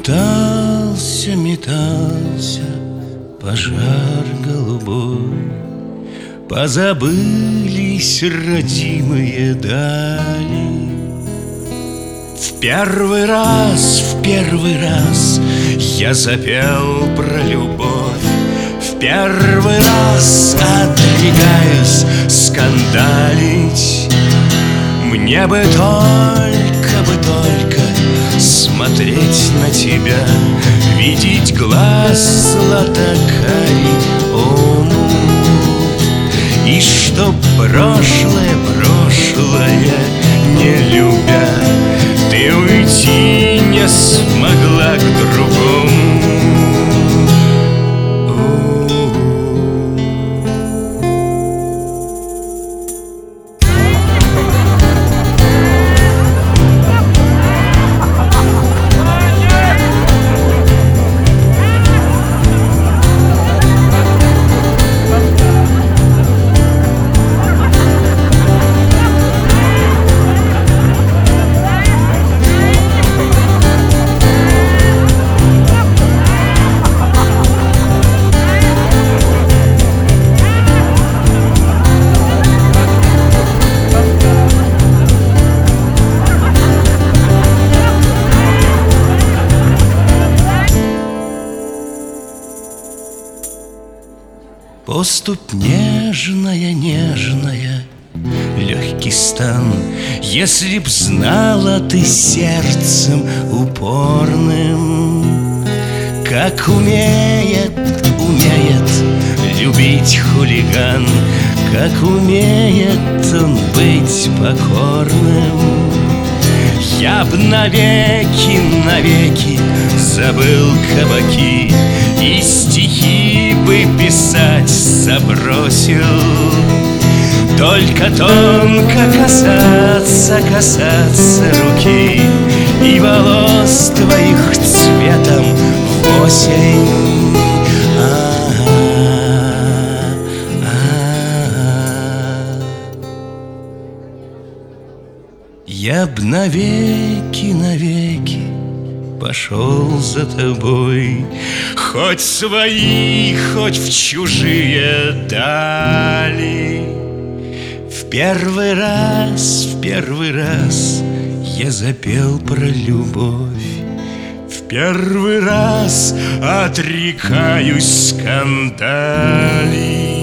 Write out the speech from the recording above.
Метался, метался пожар голубой, позабылись родимые дали. В первый раз я запел про любовь, в первый раз отрекаюсь скандалить. Мне бы только смотреть на тебя, видеть глаз златокарий омут, и чтоб прошлое не любя, ты уйти не смогла к другому. Поступь нежная, нежная, легкий стан. Если б знала ты сердцем упорным, как умеет любить хулиган, как умеет он быть покорным. Я б навеки забыл кабаки и стихи бы писать забросил. Только тонко касаться руки и волос твоих цветом в осень. Я б навеки пошел за тобой, хоть свои, хоть в чужие дали. В первый раз я запел про любовь, в первый раз отрекаюсь скандалить.